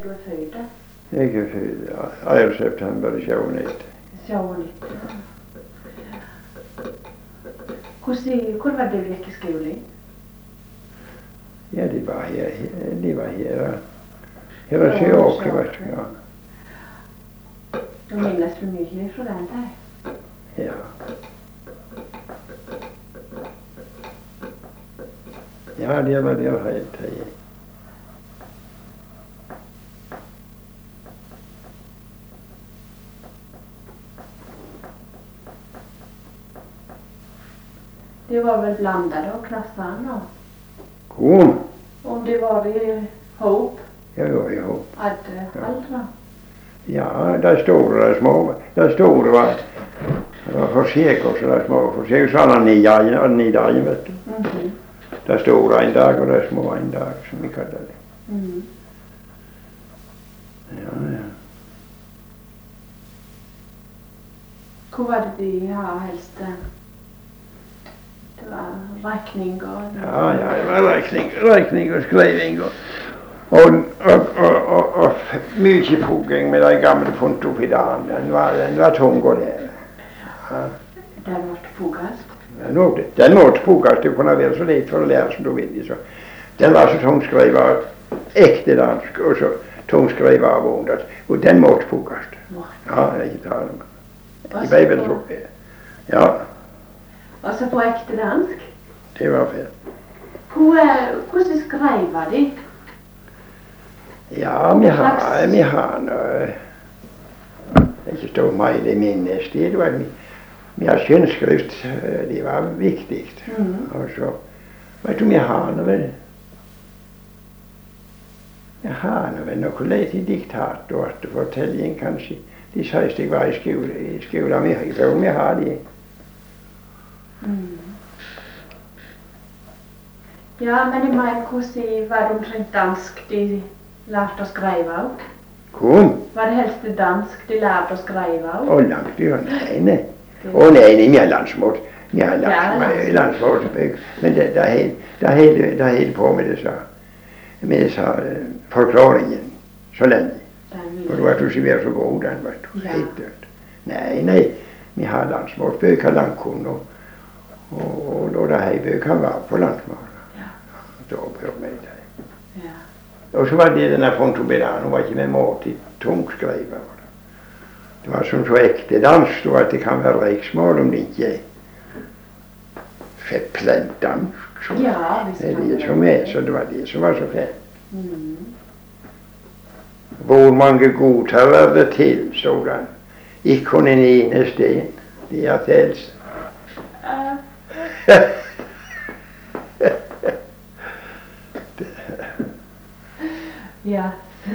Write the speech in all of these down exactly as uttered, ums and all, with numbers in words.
du er født? Jeg er født ja. andre september tjueåtte. tjueåtte. Hvordan, hvor var det du gikk i skolen? Ja, de var her. De var her. Her var Sjöåker, vet du. Ja. Du minnes du mye fra den der? Ja. Ja, det var det helt tiden. Det var vel blandade och klassarna? Kom. Om det var i hop? Ja, ja, ja. Att Ja. aldra? Ja, det stora och små. Det stora var, det var för sig också, det små för sig. Så alla nio, nio dagar, vet du. Mhm. Det stora en dag och det små en dag, som vi kallar det. Mm. Ja, ja. Hva var det de har helst? Det var räkning och... Ja, ja, det var räkning, räkning och skrivning och, och, och, och, och, och mycket pugging med de gamla fontopidaren. Den var, den var tung och det. Ja. Den var fogast? Den måtte, den måtte puggas. Det kunne være så lett for å lære som du vil. Så. Den var så tungskriva, ekte dansk, og så tungskriva av ondet. Og den måtte puggas. Ja, det er ikke tale om. I Bibelen så. Ja, Altså på ekte dansk? det var feil. Hvor- Hvordan skrev de? Ja, vi har, vi har noe, det er ikke stå meg i minnes. Det var, vi, vi har skjønnskrift, eh, det var viktig. Mm. Og så, vet du, vi har noe vel, vi har noe vel noe lite diktat og at fortelling kanskje. De sier jeg var i skole, i skolen, vi har ikke vi har det. Mm. Ja, men jeg mener hvordan var det omtrent dansk de lærte å skrive av? Kom, Var det helst det dansk de lærte å skrive av? og langt i nei, nei. Å nei, nei, vi har landsmål. Vi har landsmål, landsmålsbygg. Men det, det, er, det, er helt, det er helt på med det så, med det så uh, forklaringen så lenge. Og du at du ikke være så god, den vet du. Ja. Helt dødt. Nei, nei, vi har landsmålsbygg, har landkunn, og, og, og, og det her bygg kan være på landsmål. Ja. Så prøv med det. Ja. Og så var det denne fontobedaren, hun var ikke med måte tungskriva. Det var som så ekte dansk, og at det kan være riksmål om det ikke er fettplent dansk. Så. Ja, visst Det er kan det det som være. er, så det var det som var så fett. Mm. Hvor mange godtar det til, stod det. Ikke en ene sten, det er fælles. Uh, ja.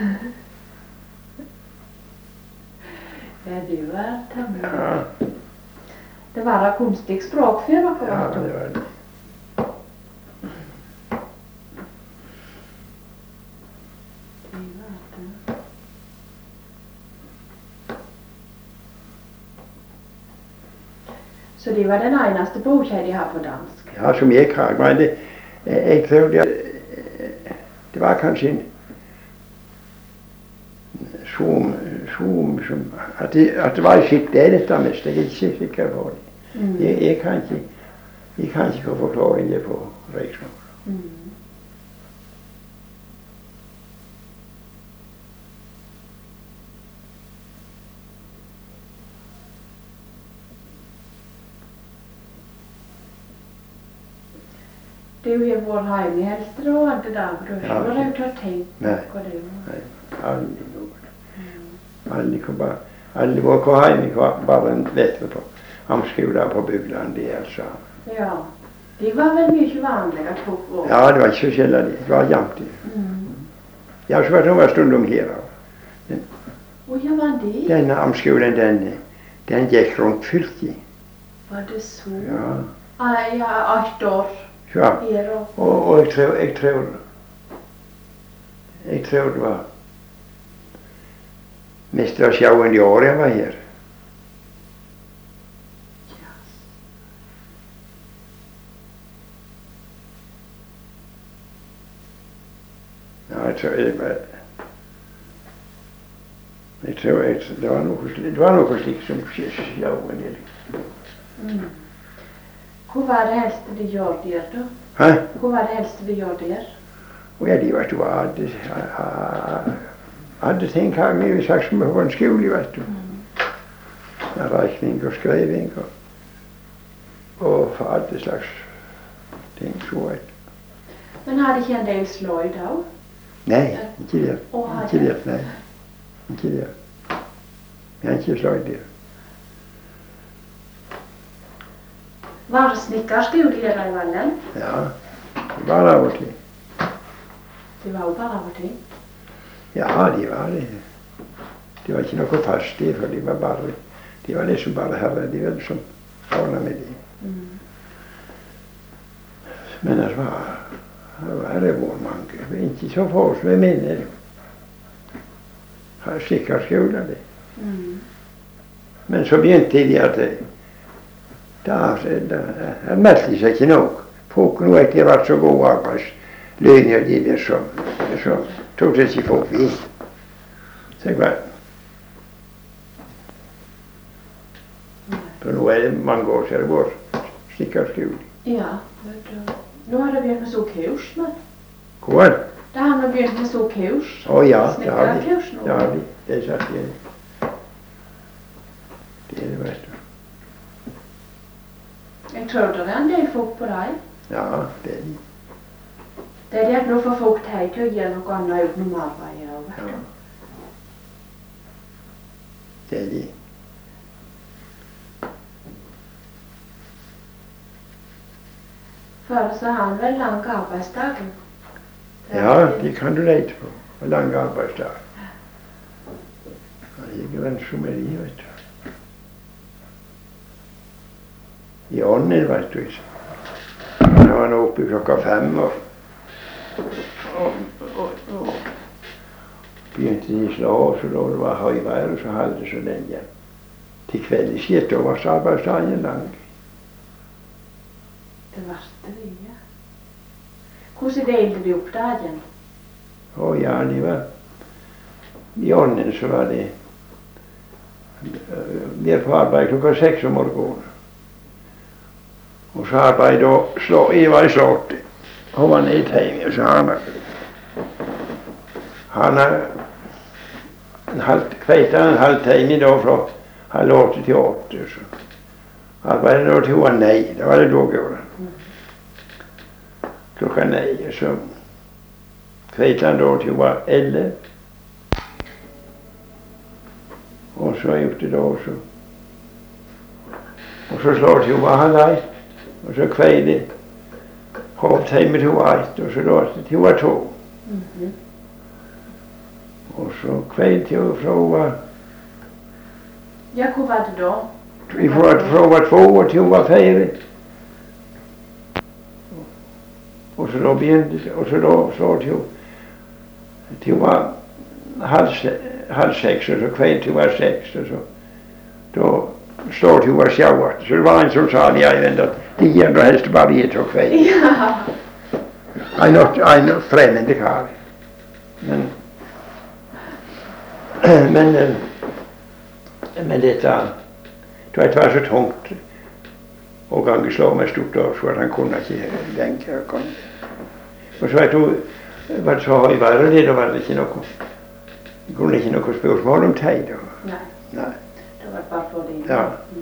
Ja, det var tammet. Ja, Det var et kunstig språk for dere, ja, vet du. det var det. Det var det. Så det var den eneste boka de har på dansk? Ja, som jeg har, men det, jeg tror det, det var kanskje en som, som, som at, det, at det var i sitt det dette mest, jeg er ikke sikker på det. Mm. Jeg, jeg kan ikke, jeg kan ikke få forklaring det på riksmål. Mm. Du har vært hjemme helst da, hadde det du Ja. har vært ute og tenkt Nei. på det? Nei, aldri noe. Aldri kom bare, aldri var hva hjemme, hva bare en lettere på amskolen på bygden, det altså. Ja, det var vel mye vanlig at folk var. Ja, det var ikke så sjelden, det var jevnt det. Mm. Ja, så var det noen stund om her. Og ja, var det? Denne amskolen, den, den gikk rundt fylket. Var det så? Ja. Ah, ja, åtte år Ja. her og... Og, og jeg tror, jeg tror, jeg tror det var mest av sjauen i år jeg var her. Ja, jeg tror jeg var, Jeg tror jeg, det var noe, sli- det var noe slikt som sjåen er. Mm. Hvor var det helste de gjorde der da? Hæ? Hvor var det helste de gjorde der? Og ja, de vet du hva, hadde, hadde ting her i slags som på en skole, vet du. Med regning og skriving og, og for alle slags ting, så vet du. Men har de ikke en del sløyd da? Nei, ikke det. Å, har Ikke de? det, nei. Ikke det. Vi har ikke sløyd det. Var det snikkerskole der i Vallen? Ja, bare av og til. Det var jo bare av og til. Ja, de var det. Det var ikke noe fast i, for de var bare, de var liksom bare herre, de var liksom ordnet med det. Mm. Men det var, det var det var mange, men ikke så få som jeg minner. Har sikkert skolen det. Mm. Men så begynte de at det, da, da, han meldte seg ikke nok. Folk nå etter vært så gode arbeidslønner de der, så, så tok det ikke folk vi. Så jeg var, for nå er det mange år siden det var sikkert skole. Ja, vet du. Nå har det begynt med så kurs, men. Hvor var det? Da har vi begynt med så kurs. Å ja, det har de. Snekkerkurs nå. Det har de. Det er satt igjen. Det er det, vet du. Jeg tror det er en del folk på deg. Ja, det er de. Det er det at nå får folk tid til å gjøre noe annet utenom arbeidet. og vet Ja. du. Det er de. Før så har han vel lang arbeidsdag. Ja, de kan du lete på. Og lang arbeidsdag. Det er grenser med de, vet du. I ånden, vet du. Da var han oppe klokka fem og, og, og, og begynte de å slå, så da det var høyvær, og så hadde det så lenge. Til kvelden skjedd, da var arbeidsdagen lang. Det verste det, ja. Hvordan delte de opp dagen? Å ja, de var i ånden så var de vi er på arbeid klokka seks om morgenen. Og så arbeid og slå, jeg var i slått. Hun var nede hjemme, så han han en halv kveita en halv time da fra halv åtte til åtte. Så arbeidet da til hun var nei, det var det da gjorde. Klokka nei, så kveita han da til hun var elleve. Og så gjorde det da også. Og så slår til hun var halv ei. Og så kveide hoppet hjemme til hun var ett, og så låste til hun var to. Mhm. Og så kveide til hun fra hun var Ja, hvor var det da? fra fra hun var to og til hun var fire. Og så da begynte og så da slår til hun til hun var halv, se- halv seks, og så kveide til hun var seks, og så da slår til hun var sjauet. Så det var en som sa ja, jeg vet at de gjerne helst bare gitt og kveide. Ja. En, en fremmede kar. Men, men, eh, men dette, du vet, det var så tungt å gange slå med stort år, så at han kunne ikke lenke. Og så vet du, var det så høy var det, da var det ikke noe, det kunne ikke noe spørsmål om tid. Nei, Nei, det var bare for det. ja. Mm.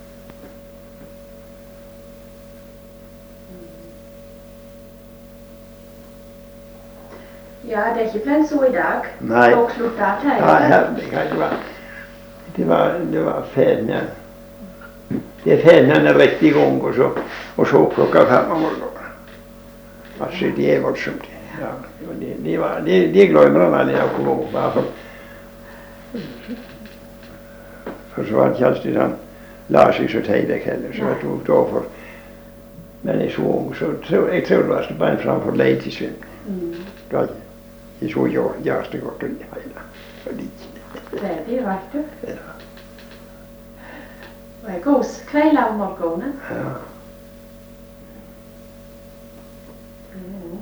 Ja, det er ikke plent så i dag. Nei. Folk slutter til. Ja, herlig, det var, det var, det var fedene. Det er fedene er riktig i gang, og så, og så klokka fem om morgenen. Altså, det er voldsomt. Ja, og de, de, var, de, de glemmer han aldri å komme opp, bare for, for så var det ikke alltid han la seg så tidlig heller, så vet du, da for, men jeg så ung, så tror, jeg tror det var så bare framfor leitesvinn. Mm. Det var ikke så gjørste godt og hele, og litt. Det er det, vet du. Ja. Det er god kveld om morgenen. Ja. Mm.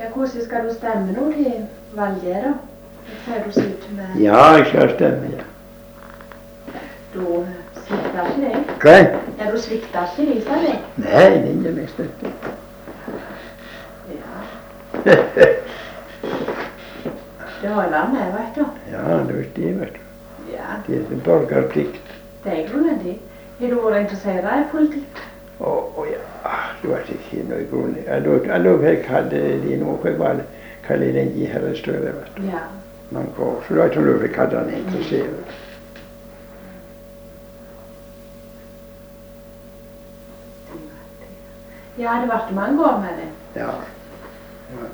Ja, hvordan skal du stemme nå til valget da? Hva du sier til meg? Ja, jeg skal stemme, ja. Du svikter ikke det? Hva? Ja, du svikter ikke det, sa det? Nei, det er ikke mest støtte. Ja. Det har jeg med, vet du. Ja, det er det, vet du. Ja. Det er en borgerplikt. Det er grunnen til. Har du vært interessert i politikk? Å, å ja, du har ikke noe grunn. Jeg lov jeg kalle det noe, jeg bare kalle den i herre større, vet du. Ja. Man går, så da er det lov jeg kalle den interessert. Ja, det ble mange år med det. Ja. Ja.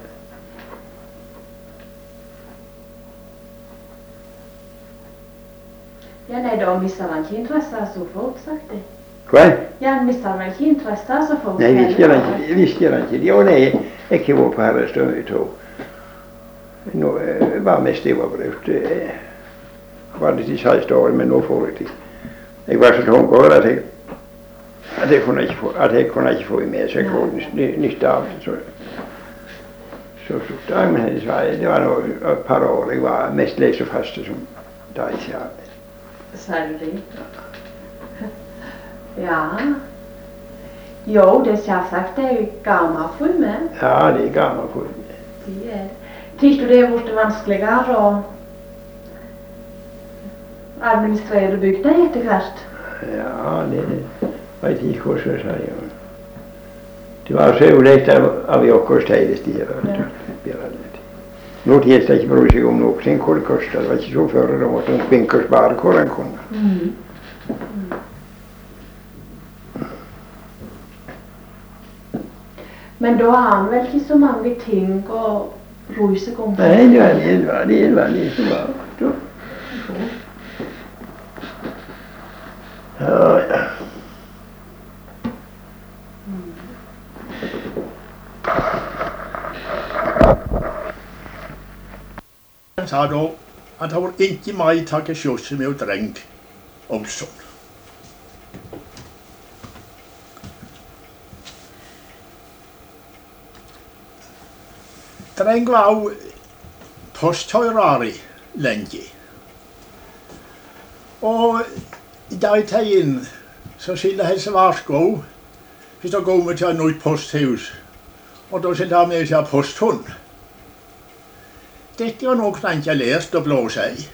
Ja, nei, da mister han ikke interesse så fort, sagt det. Hva? Ja, han mister vel ikke interesse så fort? Nei, visst gjør han ikke det. Visst gjør han ikke det. Og nei, jeg har ikke vært på herre større i to. Nå var mest det var brukt. Jeg var det de siste årene, men nå får jeg det. Jeg var så tunggård at jeg at jeg kunne ikke få, at jeg kunne ikke få i med seg nytte av det. Så, så sluttet jeg med hennes vei. Det var nå et par år jeg var mest lesefaste som da jeg sa det. Sa du det? Ja. Jo, det er sagt det er gammelfull med. Ja, det er gammelfull med. Det er det. Tykker du det er blitt vanskeligere å administrere bygda etter hvert? Ja, det vet jeg ikke hvordan jeg sier. Det var så ulekt av, av jokkers teidestier. Ja. Nå tjener det ikke bry seg om noe ting hvor det kostet. Det var ikke så før det måtte en spinker spare hvor den kunne. Mm. Mm. Men da har han vel ikke så mange ting å roe seg om? Nei, det var det, var det, var det som var. Ja, ja. Han sa da at han var ikke meg takke sjåse med å dreng om sånn. Dreng var også posthøyrari lenge. Og i dag tegn så skilder helse varsko hvis det går med til et nytt posthus. Og da skilder han med seg posthund. Dette var noe han ikke lest og blåse i.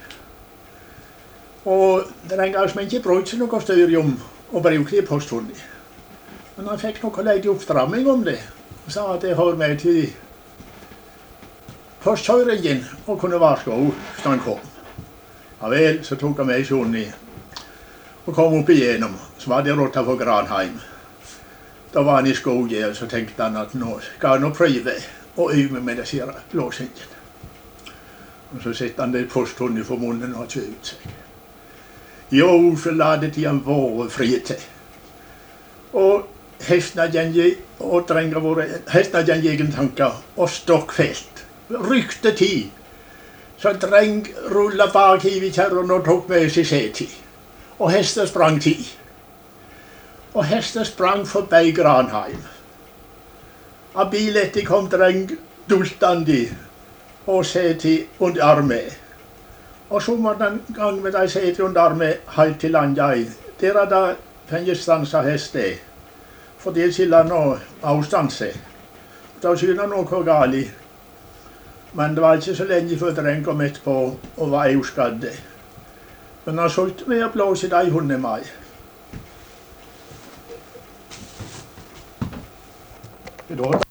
Og dreng som ikke brukte seg noe styrium og brukte det posthunden. Men han fikk noe leid oppstramming om det. Og sa at det hører med til postkjøringen og kunne varske henne hvis han kom. Ja vel, så tok han med seg hunden og kom opp igjennom. Så var det råtta for Granheim. Da var han i skogen, så tenkte han at nå skal han prøve og øve med det sier blåsingen. Og så sitter han der posthunden for munnen og har ut seg. Jo, så la det til han våre frie til. Og hestene gjengi og drenger våre, hestene gjengi egen tanker og stokkfelt. Rykte tid. Så dreng rullet bak i kjerren og tok med seg seti. Og hester sprang tid. Og hester sprang forbi Granheim. Av biletti kom dreng dultandi og seti under armet. Og så måtte han gang med de seti under armet helt til Landjei. Der er det pengestansa hester. For det skiller nå avstanse. Da skiller noe gali. Men det var ikke så lenge før dreng kom etterpå og var euskadde. Men han solgte med å blåse de hundene meg. Det